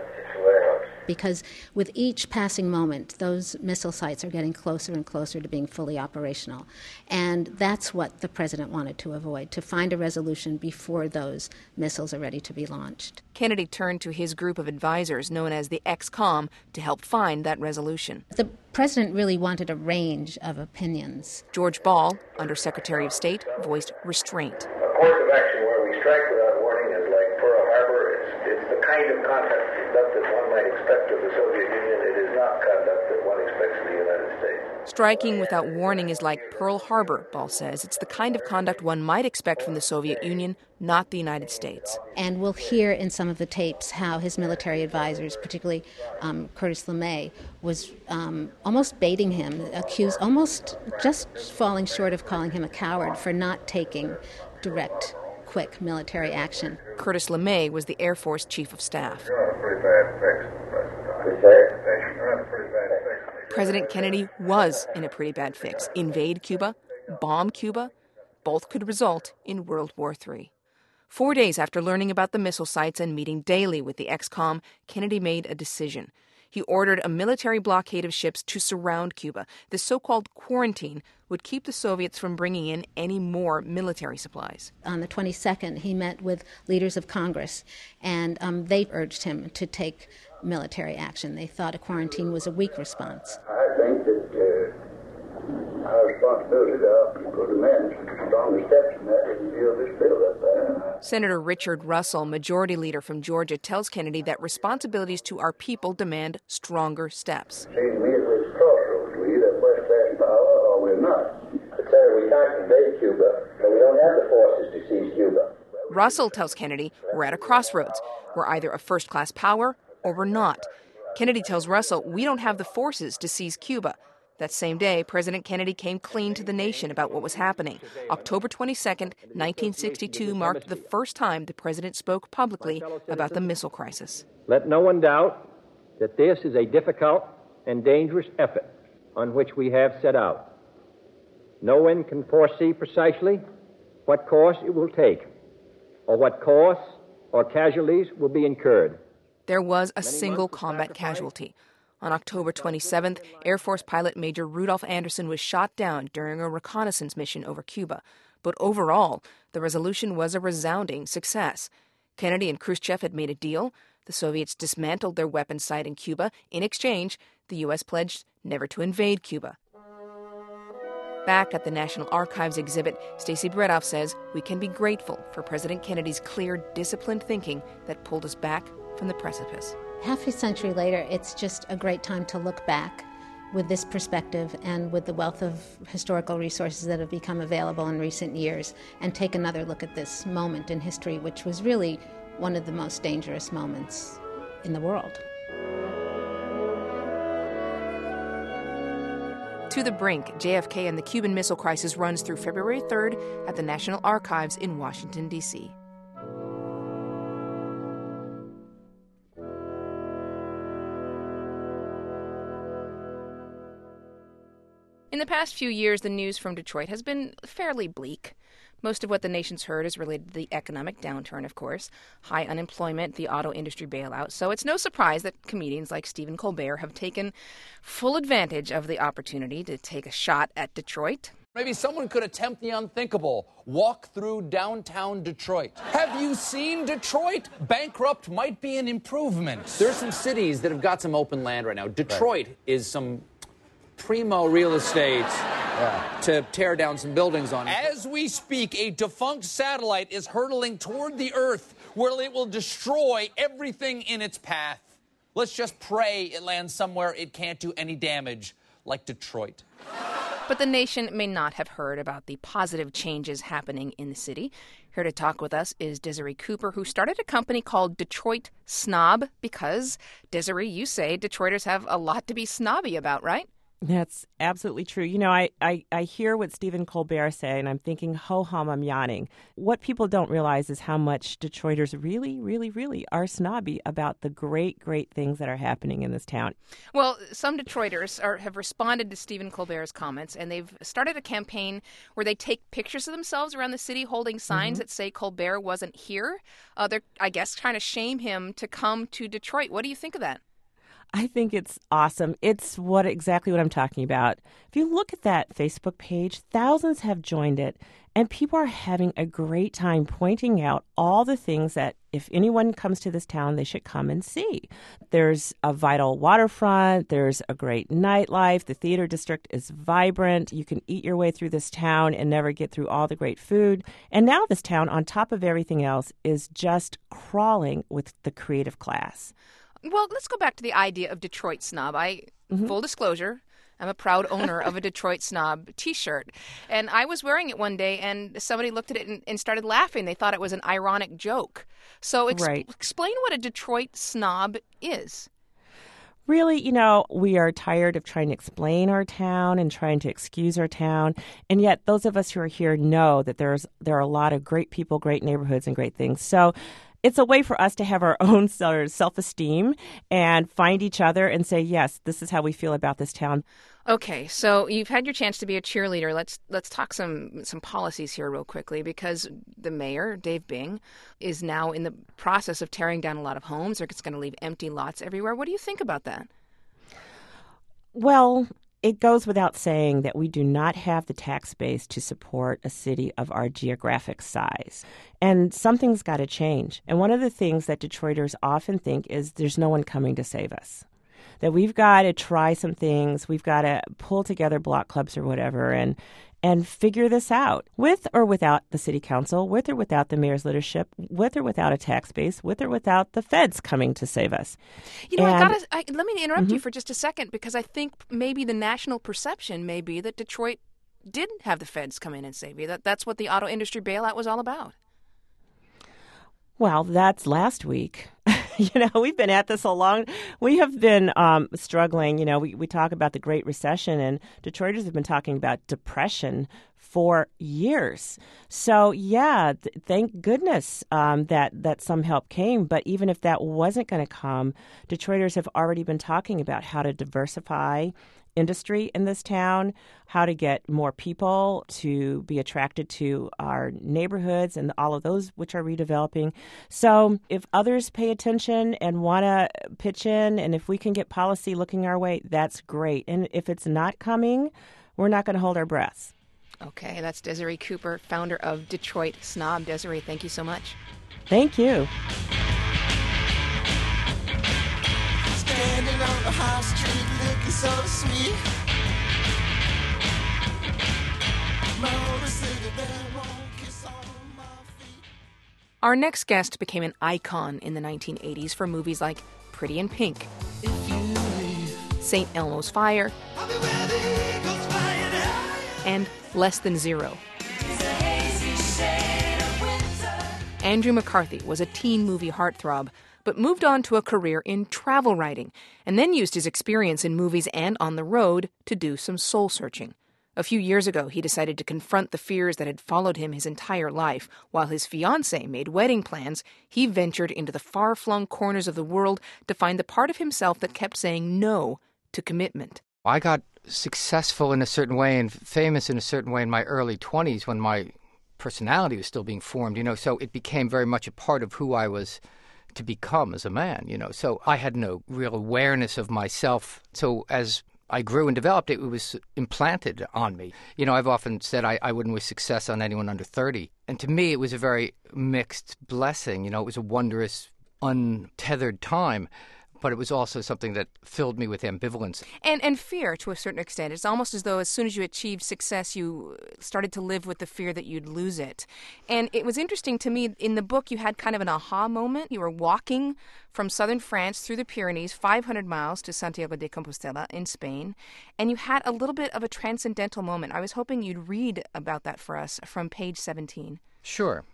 F: Because with each passing moment, those missile sites are getting closer and closer to being fully operational. And that's what the president wanted to avoid, to find a resolution before those missiles are ready to be launched.
A: Kennedy turned to his group of advisors, known as the X COM, to help find that resolution.
F: The president really wanted a range of opinions.
A: George Ball, Undersecretary of State, voiced restraint.
S: A course of action where we strike without warning is like Pearl Harbor. It's, it's the kind of conduct that one might expect of the Soviet Union. It is not conduct that one expects of the United States.
A: Striking without warning is like Pearl Harbor, Ball says. It's the kind of conduct one might expect from the Soviet Union, not the United States.
F: And we'll hear in some of the tapes how his military advisors, particularly um, Curtis LeMay, was um, almost baiting him, accused, almost just falling short of calling him a coward for not taking direct, quick military action.
A: Curtis LeMay was the Air Force Chief of Staff. President Kennedy was in a pretty bad fix. Invade Cuba, bomb Cuba, both could result in World War Three. Four days after learning about the missile sites and meeting daily with the X COM, Kennedy made a decision. He ordered a military blockade of ships to surround Cuba. This so-called quarantine would keep the Soviets from bringing in any more military supplies.
F: On the twenty-second, he met with leaders of Congress, and um, they urged him to take military action. They thought a quarantine was a weak response.
S: I think that uh, our responsibility to help people demand stronger steps in that and deal this bill up there.
A: Senator Richard Russell, majority leader from Georgia, tells Kennedy that responsibilities to our people demand stronger steps.
S: Seems to me at this crossroads, we either first-class power or we're not. But, sir, we can't invade Cuba, but we don't have the forces to seize Cuba.
A: Russell tells Kennedy, we're at a crossroads. We're either a first-class power or we're not. Kennedy tells Russell, we don't have the forces to seize Cuba. That same day, President Kennedy came clean to the nation about what was happening. October twenty-second, nineteen sixty-two marked the first time the president spoke publicly about the missile crisis.
G: Let no one doubt that this is a difficult and dangerous effort on which we have set out. No one can foresee precisely what course it will take, or what costs or casualties will be incurred.
A: There was a single combat casualty. On October twenty-seventh, Air Force pilot Major Rudolph Anderson was shot down during a reconnaissance mission over Cuba. But overall, the resolution was a resounding success. Kennedy and Khrushchev had made a deal. The Soviets dismantled their weapons site in Cuba. In exchange, the U S pledged never to invade Cuba. Back at the National Archives exhibit, Stacy Bredhoff says we can be grateful for President Kennedy's clear, disciplined thinking that pulled us back from the precipice.
F: Half a century later, it's just a great time to look back with this perspective and with the wealth of historical resources that have become available in recent years and take another look at this moment in history, which was really one of the most dangerous moments in the world.
A: To the Brink, J F K and the Cuban Missile Crisis runs through February third at the National Archives in Washington, D C In the past few years, the news from Detroit has been fairly bleak. Most of what the nation's heard is related to the economic downturn, of course, high unemployment, the auto industry bailout. So it's no surprise that comedians like Stephen Colbert have taken full advantage of the opportunity to take a shot at Detroit.
B: Maybe someone could attempt the unthinkable, walk through downtown Detroit. Have you seen Detroit? Bankrupt might be an improvement.
L: There are some cities that have got some open land right now. Detroit right. is some primo real estate yeah. to tear down some buildings on.
B: As we speak, a defunct satellite is hurtling toward the Earth, where it will destroy everything in its path. Let's just pray it lands somewhere it can't do any damage, like Detroit.
A: But the nation may not have heard about the positive changes happening in the city. Here to talk with us is Desiree Cooper, who started a company called Detroit Snob because, Desiree, you say Detroiters have a lot to be snobby about, right?
H: That's absolutely true. You know, I, I, I hear what Stephen Colbert say, and I'm thinking, ho-hum, I'm yawning. What people don't realize is how much Detroiters really, really, really are snobby about the great, great things that are happening in this town.
A: Well, some Detroiters are, have responded to Stephen Colbert's comments, and they've started a campaign where they take pictures of themselves around the city holding signs mm-hmm. that say Colbert wasn't here. Uh, they're, I guess, trying to shame him to come to Detroit. What do you think of that?
H: I think it's awesome. It's what exactly what I'm talking about. If you look at that Facebook page, thousands have joined it, and people are having a great time pointing out all the things that if anyone comes to this town, they should come and see. There's a vital waterfront. There's a great nightlife. The theater district is vibrant. You can eat your way through this town and never get through all the great food. And now this town, on top of everything else, is just crawling with the creative class.
A: Well, let's go back to the idea of Detroit Snob. I, mm-hmm. full disclosure, I'm a proud owner of a Detroit Snob T-shirt. And I was wearing it one day, and somebody looked at it and, and started laughing. They thought it was an ironic joke. So ex-
H: right.
A: explain what a Detroit Snob is.
H: Really, you know, we are tired of trying to explain our town and trying to excuse our town. And yet those of us who are here know that there's there are a lot of great people, great neighborhoods, and great things. So it's a way for us to have our own self-esteem and find each other and say, yes, this is how we feel about this town.
A: Okay, so you've had your chance to be a cheerleader. Let's let's talk some some policies here real quickly, because the mayor, Dave Bing, is now in the process of tearing down a lot of homes. It's going to leave empty lots everywhere. What do you think about that?
H: Well, it goes without saying that we do not have the tax base to support a city of our geographic size. And something's got to change. And one of the things that Detroiters often think is there's no one coming to save us. That we've got to try some things, we've got to pull together block clubs or whatever and and figure this out, with or without the city council, with or without the mayor's leadership, with or without a tax base, with or without the feds coming to save us.
A: You know,
H: and,
A: I gotta I, let me interrupt
H: mm-hmm.
A: you for just a second, because I think maybe the national perception may be that Detroit did have the feds come in and save you. That that's what the auto industry bailout was all about.
H: Well, that's last week. You know, we've been at this a long, we have been um, struggling. You know, we, we talk about the Great Recession, and Detroiters have been talking about depression for years. So, yeah, th- thank goodness um, that, that some help came. But even if that wasn't going to come, Detroiters have already been talking about how to diversify industry in this town, how to get more people to be attracted to our neighborhoods and all of those which are redeveloping. So if others pay attention and want to pitch in, and if we can get policy looking our way, that's great. And if it's not coming, we're not going to hold our breaths.
A: Okay, that's Desiree Cooper, founder of Detroit Snob. Desiree, thank you so much.
H: Thank you.
W: Standing on the high street looking so sweet.
A: Our next guest became an icon in the nineteen eighties for movies like Pretty in Pink, Saint Elmo's Fire, and Less Than Zero. Andrew McCarthy was a teen movie heartthrob, but moved on to a career in travel writing, and then used his experience in movies and on the road to do some soul-searching. A few years ago, he decided to confront the fears that had followed him his entire life. While his fiancée made wedding plans, he ventured into the far-flung corners of the world to find the part of himself that kept saying no to commitment.
X: I got successful in a certain way and famous in a certain way in my early twenties when my personality was still being formed, you know, so it became very much a part of who I was to become as a man, you know. So I had no real awareness of myself. So as I grew and developed, it was implanted on me. You know, I've often said I, I wouldn't wish success on anyone under thirty. And to me, it was a very mixed blessing. You know, it was a wondrous, untethered time. But it was also something that filled me with ambivalence.
A: And and fear, to a certain extent. It's almost as though as soon as you achieved success, you started to live with the fear that you'd lose it. And it was interesting to me, in the book, you had kind of an aha moment. You were walking from southern France through the Pyrenees, five hundred miles to Santiago de Compostela in Spain, and you had a little bit of a transcendental moment. I was hoping you'd read about that for us from page seventeen.
X: Sure.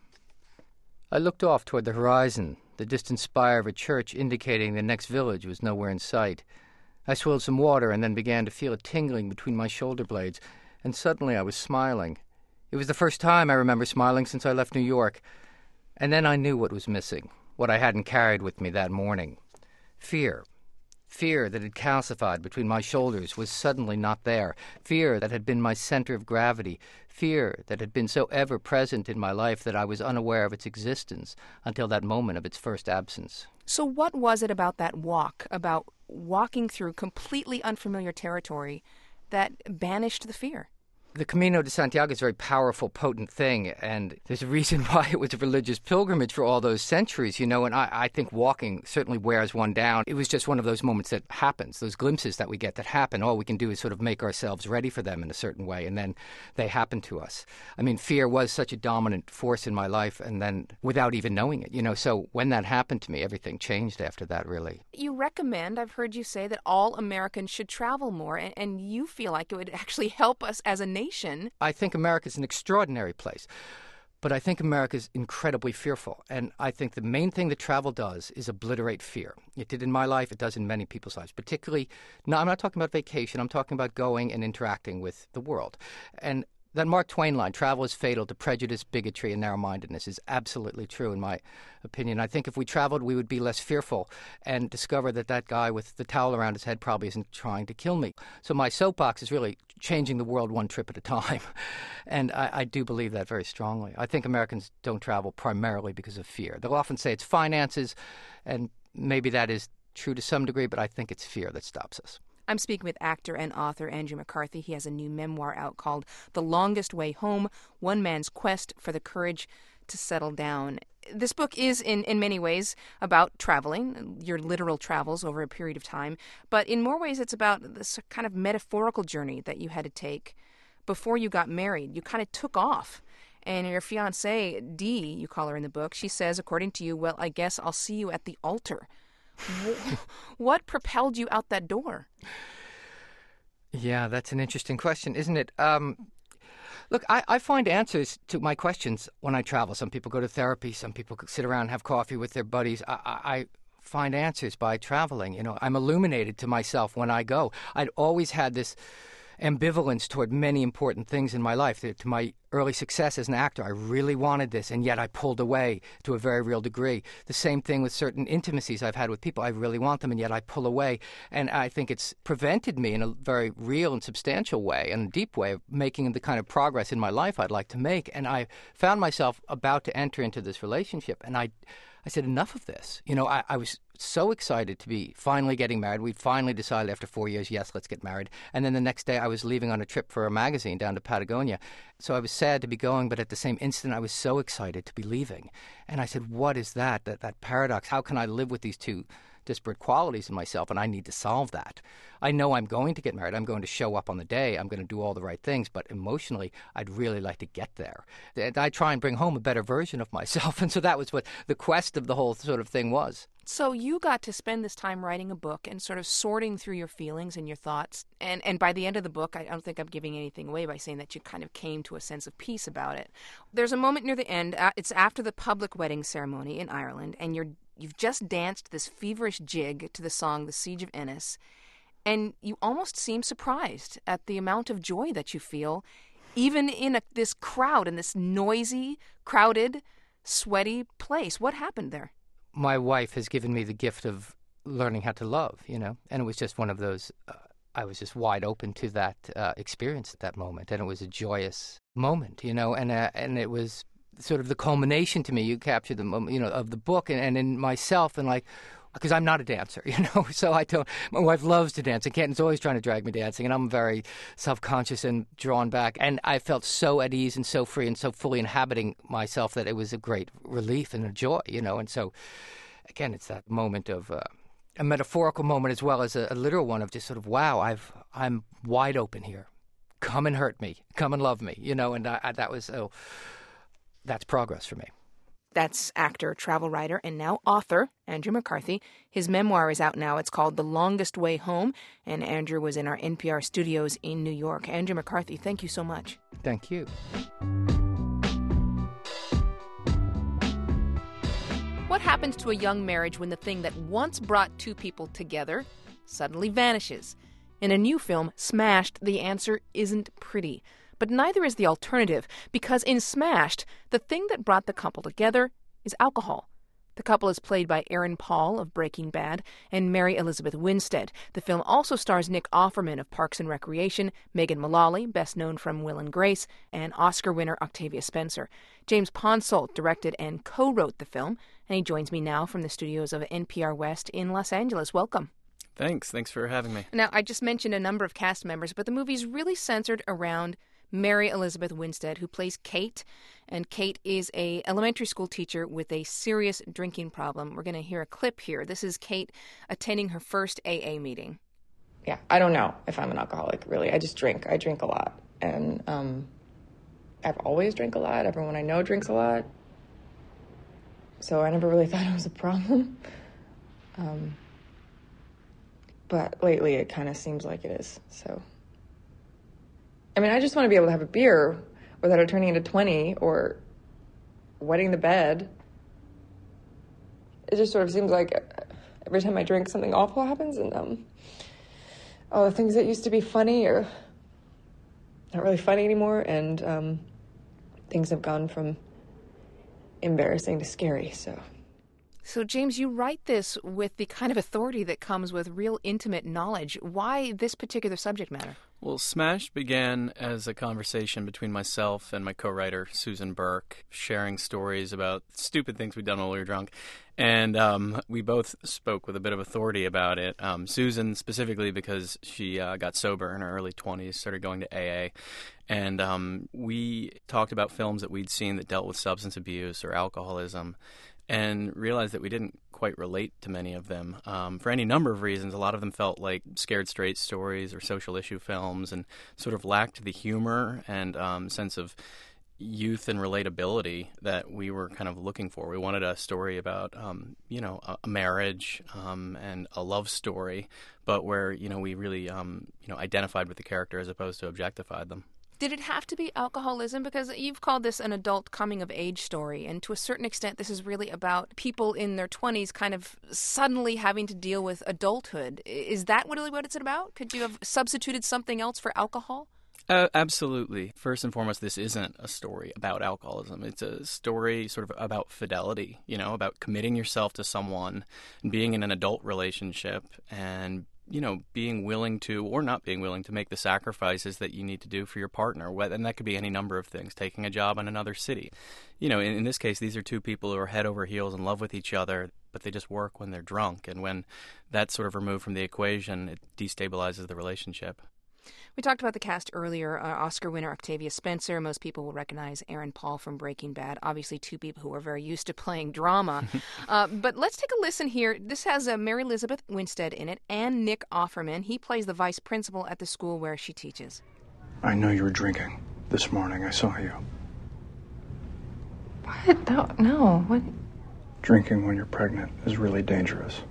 X: I looked off toward the horizon, the distant spire of a church indicating the next village was nowhere in sight. I swilled some water and then began to feel a tingling between my shoulder blades, and suddenly I was smiling. It was the first time I remember smiling since I left New York. And then I knew what was missing, what I hadn't carried with me that morning. Fear. Fear that had calcified between my shoulders was suddenly not there. Fear that had been my center of gravity. Fear that had been so ever present in my life that I was unaware of its existence until that moment of its first absence.
A: So what was it about that walk, about walking through completely unfamiliar territory, that banished the fear?
X: The Camino de Santiago is a very powerful, potent thing, and there's a reason why it was a religious pilgrimage for all those centuries, you know, and I, I think walking certainly wears one down. It was just one of those moments that happens, those glimpses that we get that happen. All we can do is sort of make ourselves ready for them in a certain way, and then they happen to us. I mean, fear was such a dominant force in my life, and then without even knowing it, you know, so when that happened to me, everything changed after that, really.
A: You recommend, I've heard you say, that all Americans should travel more, and, and you feel like it would actually help us as a nation.
X: I think America's an extraordinary place, but I think America's incredibly fearful. And I think the main thing that travel does is obliterate fear. It did in my life. It does in many people's lives, particularly, no, I'm not talking about vacation. I'm talking about going and interacting with the world. And that Mark Twain line, travel is fatal to prejudice, bigotry, and narrow-mindedness, is absolutely true in my opinion. I think if we traveled, we would be less fearful and discover that that guy with the towel around his head probably isn't trying to kill me. So my soapbox is really changing the world one trip at a time. And I, I do believe that very strongly. I think Americans don't travel primarily because of fear. They'll often say it's finances, and maybe that is true to some degree, but I think it's fear that stops us.
A: I'm speaking with actor and author Andrew McCarthy. He has a new memoir out called The Longest Way Home, One Man's Quest for the Courage to Settle Down. This book is, in, in many ways, about traveling, your literal travels over a period of time. But in more ways, it's about this kind of metaphorical journey that you had to take before you got married. You kind of took off. And your fiancée, Dee, you call her in the book, she says, according to you, well, I guess I'll see you at the altar. What propelled you out that door?
X: Yeah, that's an interesting question, isn't it? Um, look, I, I find answers to my questions when I travel. Some people go to therapy. Some people sit around and have coffee with their buddies. I, I, I find answers by traveling. You know, I'm illuminated to myself when I go. I'd always had this ambivalence toward many important things in my life. To my early success as an actor, I really wanted this, and yet I pulled away to a very real degree. The same thing with certain intimacies I've had with people. I really want them, and yet I pull away. And I think it's prevented me in a very real and substantial way and a deep way of making the kind of progress in my life I'd like to make. And I found myself about to enter into this relationship, and I I said, enough of this. You know, I, I was so excited to be finally getting married. We finally decided after four years, yes, let's get married. And then the next day I was leaving on a trip for a magazine down to Patagonia. So I was sad to be going, but at the same instant I was so excited to be leaving. And I said, what is that, that, that paradox? How can I live with these two disparate qualities in myself? And I need to solve that. I know I'm going to get married. I'm going to show up on the day. I'm going to do all the right things. But emotionally, I'd really like to get there. And I try and bring home a better version of myself. And so that was what the quest of the whole sort of thing was.
A: So you got to spend this time writing a book and sort of sorting through your feelings and your thoughts. And and by the end of the book, I don't think I'm giving anything away by saying that you kind of came to a sense of peace about it. There's a moment near the end. Uh, it's after the public wedding ceremony in Ireland, and you're you've just danced this feverish jig to the song The Siege of Ennis, and you almost seem surprised at the amount of joy that you feel, even in a, this crowd, in this noisy, crowded, sweaty place. What happened there?
X: My wife has given me the gift of learning how to love, you know, and it was just one of those, uh, I was just wide open to that uh, experience at that moment, and it was a joyous moment, you know, and uh, and it was sort of the culmination to me. You captured the moment, you know, of the book and, and in myself, and like, because I'm not a dancer, you know, so I don't. My wife loves to dance, and Canton's always trying to drag me dancing, and I'm very self-conscious and drawn back. And I felt so at ease and so free and so fully inhabiting myself that it was a great relief and a joy, you know. And so, again, it's that moment of uh, a metaphorical moment as well as a, a literal one of just sort of, wow, I've I'm wide open here. Come and hurt me. Come and love me, you know. And I, I, that was oh, that's progress for me.
A: That's actor, travel writer, and now author, Andrew McCarthy. His memoir is out now. It's called The Longest Way Home, and Andrew was in our N P R studios in New York. Andrew McCarthy, thank you so much.
X: Thank you.
A: What happens to a young marriage when the thing that once brought two people together suddenly vanishes? In a new film, Smashed, the answer isn't pretty. But neither is the alternative, because in Smashed, the thing that brought the couple together is alcohol. The couple is played by Aaron Paul of Breaking Bad and Mary Elizabeth Winstead. The film also stars Nick Offerman of Parks and Recreation, Megan Mullally, best known from Will and Grace, and Oscar winner Octavia Spencer. James Ponsoldt directed and co-wrote the film, and he joins me now from the studios of N P R West in Los Angeles. Welcome.
I: Thanks. Thanks for having me.
A: Now, I just mentioned a number of cast members, but the movie's really centered around Mary Elizabeth Winstead, who plays Kate, and Kate is a elementary school teacher with a serious drinking problem. We're going to hear a clip here. This is Kate attending her first A A meeting.
J: Yeah, I don't know if I'm an alcoholic, really. I just drink. I drink a lot, and um, I've always drank a lot. Everyone I know drinks a lot, so I never really thought it was a problem. Um, but lately, it kind of seems like it is, so... I mean, I just want to be able to have a beer without it turning into twenty or wetting the bed. It just sort of seems like every time I drink, something awful happens, and um, all the things that used to be funny are not really funny anymore, and um, things have gone from embarrassing to scary, so...
A: So, James, you write this with the kind of authority that comes with real intimate knowledge. Why this particular subject matter?
I: Well, Smashed began as a conversation between myself and my co-writer, Susan Burke, sharing stories about stupid things we'd done while we were drunk. And um, we both spoke with a bit of authority about it. Um, Susan specifically because she uh, got sober in her early twenties, started going to A A. And um, we talked about films that we'd seen that dealt with substance abuse or alcoholism, and realized that we didn't quite relate to many of them um, for any number of reasons. A lot of them felt like scared straight stories or social issue films and sort of lacked the humor and um, sense of youth and relatability that we were kind of looking for. We wanted a story about, um, you know, a marriage um, and a love story, but where, you know, we really, um, you know, identified with the character as opposed to objectified them.
A: Did it have to be alcoholism? Because you've called this an adult coming-of-age story, and to a certain extent this is really about people in their twenties kind of suddenly having to deal with adulthood. Is that really what it's about? Could you have substituted something else for alcohol?
I: Uh, absolutely. First and foremost, this isn't a story about alcoholism. It's a story sort of about fidelity, you know, about committing yourself to someone and being in an adult relationship and you know, being willing to or not being willing to make the sacrifices that you need to do for your partner. And that could be any number of things, taking a job in another city. You know, in, in this case, these are two people who are head over heels in love with each other, but they just work when they're drunk. And when that's sort of removed from the equation, it destabilizes the relationship.
A: We talked about the cast earlier. Uh, Oscar winner Octavia Spencer. Most people will recognize Aaron Paul from Breaking Bad. Obviously, two people who are very used to playing drama. uh, but let's take a listen here. This has uh, Mary Elizabeth Winstead in it and Nick Offerman. He plays the vice principal at the school where she teaches.
K: I know you were drinking this morning. I saw you.
J: What? No, no. What?
K: Drinking when you're pregnant is really dangerous.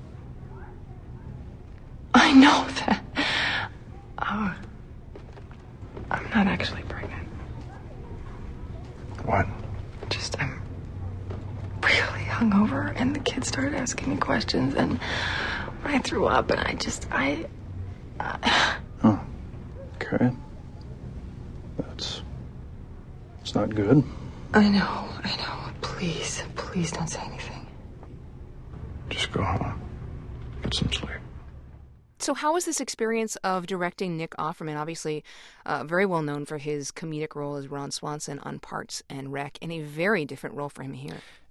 J: I know that. Oh. I'm not actually pregnant.
K: What?
J: Just, I'm really hungover, and the kids started asking me questions, and I threw up, and I just, I... Uh...
K: Oh, okay. That's... It's not good.
J: I know, I know. Please, please don't say anything.
K: Just go home. Get some sleep.
A: So how was this experience of directing Nick Offerman, obviously uh, very well known for his comedic role as Ron Swanson on Parks and Rec, and a very different role for him here?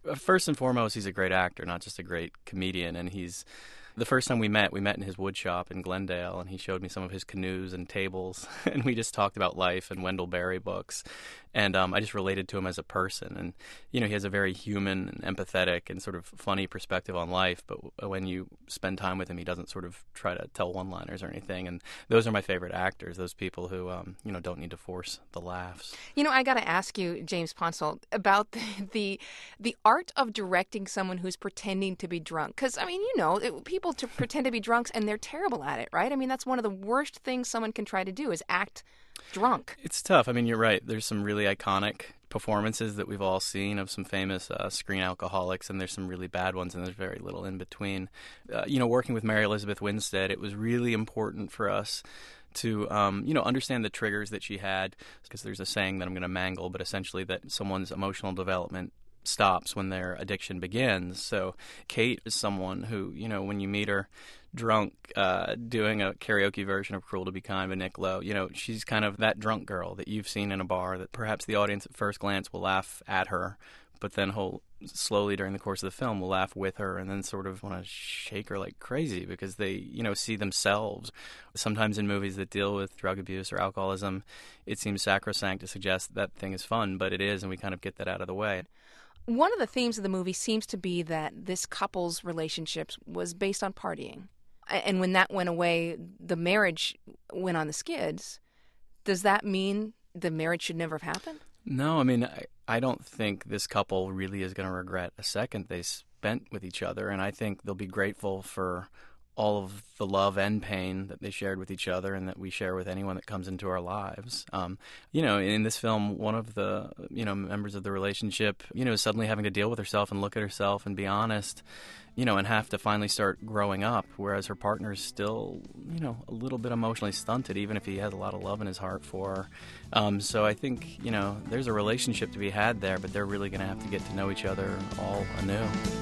I: First and foremost, he's a great actor, not just a great comedian, and he's... The first time we met, we met in his wood shop in Glendale, and he showed me some of his canoes and tables, and we just talked about life and Wendell Berry books, and um, I just related to him as a person. And, you know, he has a very human and empathetic and sort of funny perspective on life, but when you spend time with him, he doesn't sort of try to tell one-liners or anything, and those are my favorite actors, those people who, um, you know, don't need to force the laughs.
A: You know, I got to ask you, James Ponsoldt, about the, the, the art of directing someone who's pretending to be drunk, because, I mean, you know, it, people to pretend to be drunks, and they're terrible at it, right? I mean, that's one of the worst things someone can try to do is act drunk.
I: It's tough. I mean, you're right. There's some really iconic performances that we've all seen of some famous uh, screen alcoholics, and there's some really bad ones, and there's very little in between. Uh, you know, working with Mary Elizabeth Winstead, it was really important for us to, um, you know, understand the triggers that she had, because there's a saying that I'm going to mangle, but essentially that someone's emotional development stops when their addiction begins. So Kate is someone who, you know, when you meet her drunk uh, doing a karaoke version of Cruel to Be Kind by Nick Lowe, you know, she's kind of that drunk girl that you've seen in a bar that perhaps the audience at first glance will laugh at her, but then he'll slowly during the course of the film will laugh with her and then sort of want to shake her like crazy because they, you know, see themselves. Sometimes in movies that deal with drug abuse or alcoholism, it seems sacrosanct to suggest that thing is fun, but it is, and we kind of get that out of the way.
A: One of the themes of the movie seems to be that this couple's relationships was based on partying. And when that went away, the marriage went on the skids. Does that mean the marriage should never have happened?
I: No, I mean, I, I don't think this couple really is going to regret a second they spent with each other. And I think they'll be grateful for all of the love and pain that they shared with each other and that we share with anyone that comes into our lives. Um, you know, in this film, one of the, you know, members of the relationship, you know, is suddenly having to deal with herself and look at herself and be honest, you know, and have to finally start growing up, whereas her partner's still, you know, a little bit emotionally stunted, even if he has a lot of love in his heart for her. Um, so I think, you know, there's a relationship to be had there, but they're really going to have to get to know each other all anew.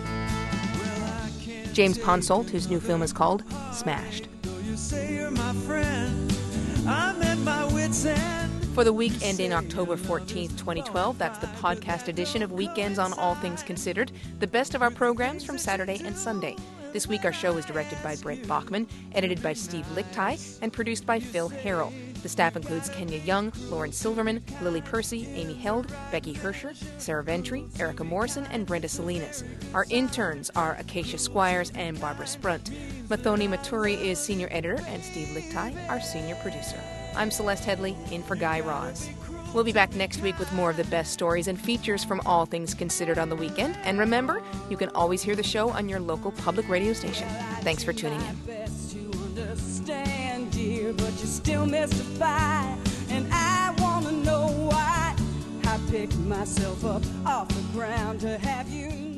A: James Ponsoldt, whose new film is called Smashed. For the week ending October fourteenth, twenty twelve, that's the podcast edition of Weekends on All Things Considered, the best of our programs from Saturday and Sunday. This week our show is directed by Brent Bachman, edited by Steve Lichtai, and produced by Phil Harrell. The staff includes Kenya Young, Lauren Silverman, Lily Percy, Amy Held, Becky Hersher, Sarah Ventry, Erica Morrison, and Brenda Salinas. Our interns are Acacia Squires and Barbara Sprunt. Mathoni Maturi is senior editor, and Steve Lichtai, our senior producer. I'm Celeste Headley, in for Guy Raz. We'll be back next week with more of the best stories and features from All Things Considered on the weekend. And remember, you can always hear the show on your local public radio station. Thanks for tuning in. But you still mystify, and I want to know why I picked myself up off the ground to have you